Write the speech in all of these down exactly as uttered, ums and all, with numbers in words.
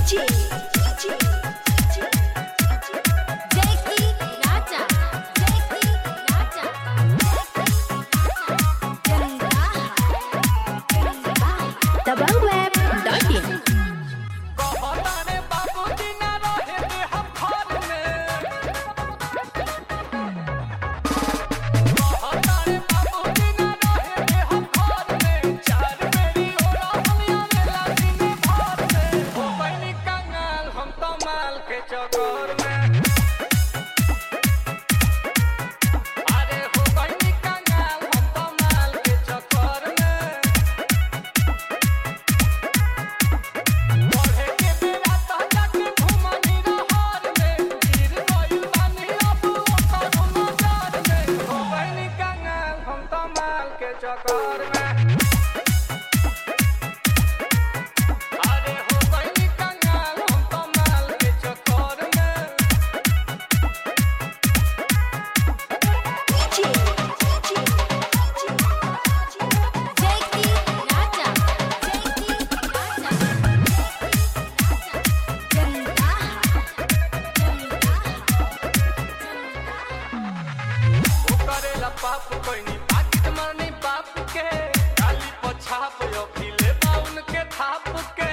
पाप कोई नहीं पाकिट मारनी बाप के काली पछाप यो खिले बाउन के थाप के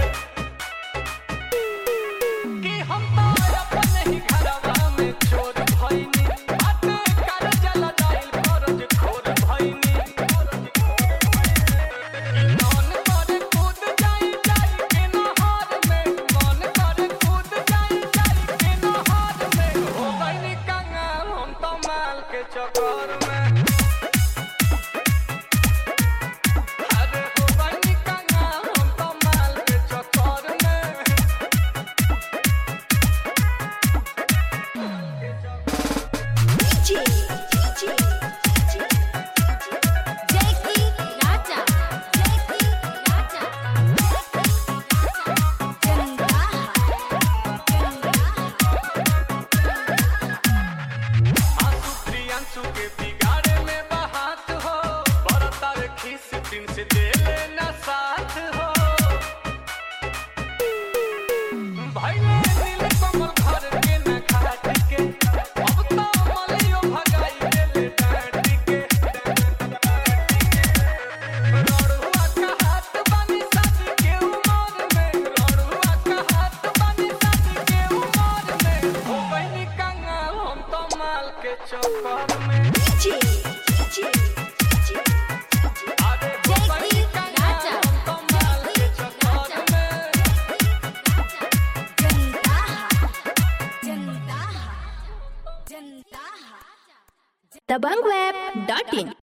कि हम तो अपन ही घरवा में चोर भइनी बाटे कर जला दाइल फरज खोर भइनी मन करे कूद जाई जाई के नहर में मन करे कूद जाई जाई के नहर में हो गइनी कंगाल हम तो माल के चक्कर में के बिगाड़े में बहात हो बरता रे खीस दिन से दे लेना साथ हो भाई नील कमल घर के न खाट के अब तो मलियो भगाई ले ले डांट के रोड़ुआ का हाथ बानी शादी के उमर में रोड़ुआ का हाथ बानी शादी के उमर में हो गइनी कंगाल हम तो माल के चक्कर में दबंग वेब डॉट इन।